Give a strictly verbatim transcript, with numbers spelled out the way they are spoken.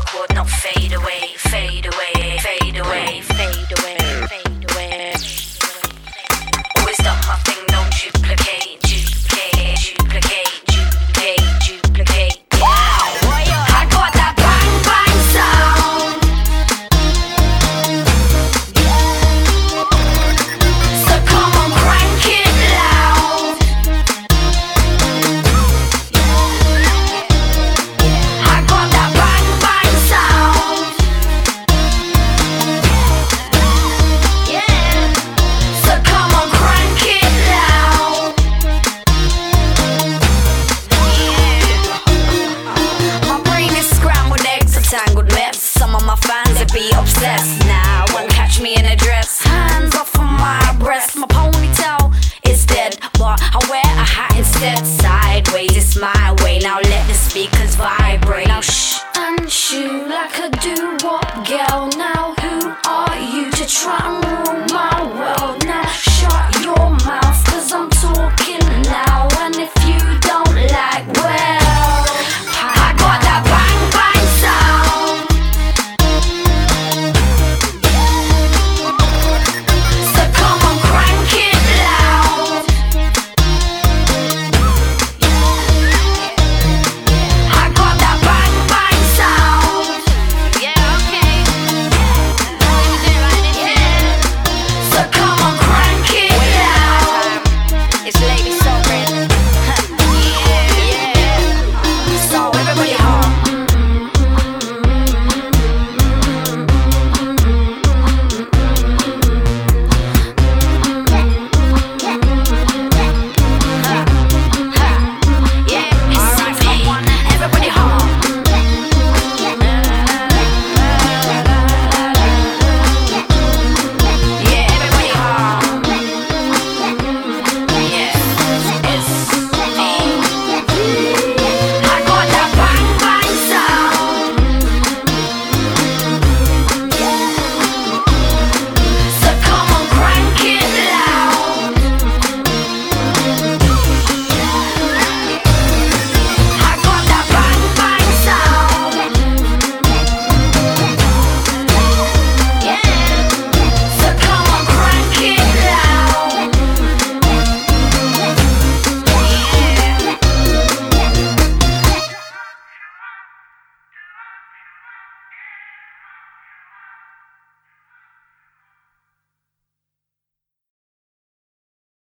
would not fade away, fade away, fade away, fade away, fade away. Always done my thing, no duplicate, duplicate, duplicate, duplicate, duplicate. I got that bang bang sound. So come on, crank it loud. I got that bang bang sound. Yeah. So come on, crank it loud. Yeah. My brain is scrambled eggs, a tangled mess. Some of my fans would be obsessed. Now won't catch me in a dress. Hands off of my breast. My ponytail is dead, but I wear a hat instead. Sideways, it's my way. Now let the speakers vibrate. Now shh and shoo like a doo-wop girl. Now who are you to try and